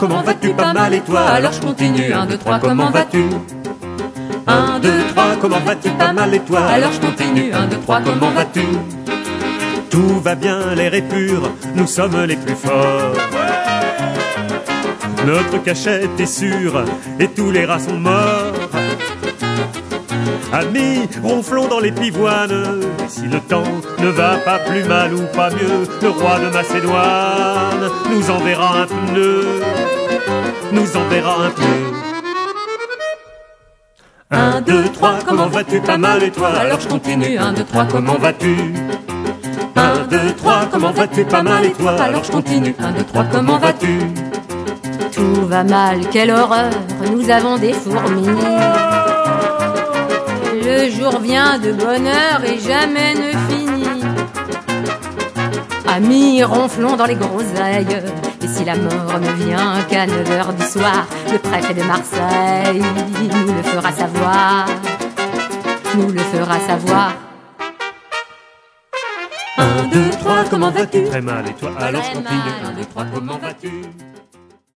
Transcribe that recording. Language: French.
comment vas-tu? Pas mal et toi? Alors je continue. 1, 2, 3, comment vas-tu? 1, 2, 3, comment vas-tu? Pas mal et toi? Alors je continue. 1, 2, 3, comment vas-tu? Tout va bien, l'air est pur, nous sommes les plus forts. Notre cachette est sûre et tous les rats sont morts. Amis, ronflons dans les pivoines, et si le temps ne va pas plus mal ou pas mieux, le roi de Macédoine nous enverra un pneu, nous enverra un pneu. 1, 2, 3, comment vas-tu? Pas mal et toi? Alors je continue. 1, 2, 3, comment vas-tu? 1, 2, 3, comment vas-tu? Pas mal et toi? Alors je continue. 1, 2, 3, comment vas-tu? Tout va mal, quelle horreur, nous avons des fourmis. Le jour vient de bonne heure et jamais ne finit. Amis, ronflons dans les groseilles, et si la mort ne vient qu'à 9h du soir, le préfet de Marseille nous le fera savoir, nous le fera savoir. 1, 2, 3, comment vas-tu? Très mal et toi? Alors je continue. 1, 2, 3, comment vas-tu?